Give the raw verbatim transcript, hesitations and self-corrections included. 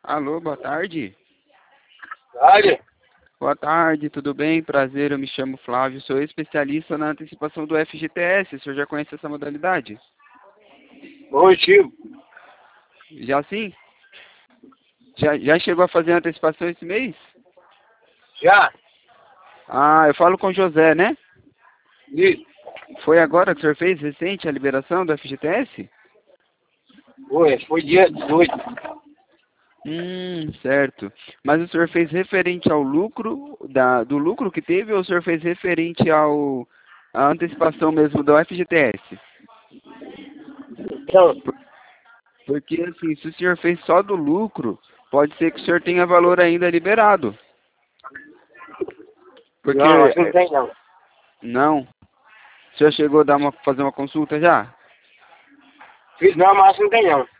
Alô, boa tarde. Tarde. Boa tarde, tudo bem? Prazer, eu me chamo Flávio, sou especialista na antecipação do F G T S. O senhor já conhece essa modalidade? Positivo. Já sim? Já, já chegou a fazer a antecipação esse mês? Já? Ah, eu falo com o José, né? Isso. Foi agora que o senhor fez recente a liberação do F G T S? Foi, foi dia dezoito. Hum, certo. Mas o senhor fez referente ao lucro, da, do lucro que teve, ou o senhor fez referente ao, à antecipação mesmo do F G T S? Então, Porque, assim, se o senhor fez só do lucro, pode ser que o senhor tenha valor ainda liberado. Porque, não, acho que não tem não. não. O senhor chegou a dar uma, fazer uma consulta já? Fiz não, mas acho que não tem não.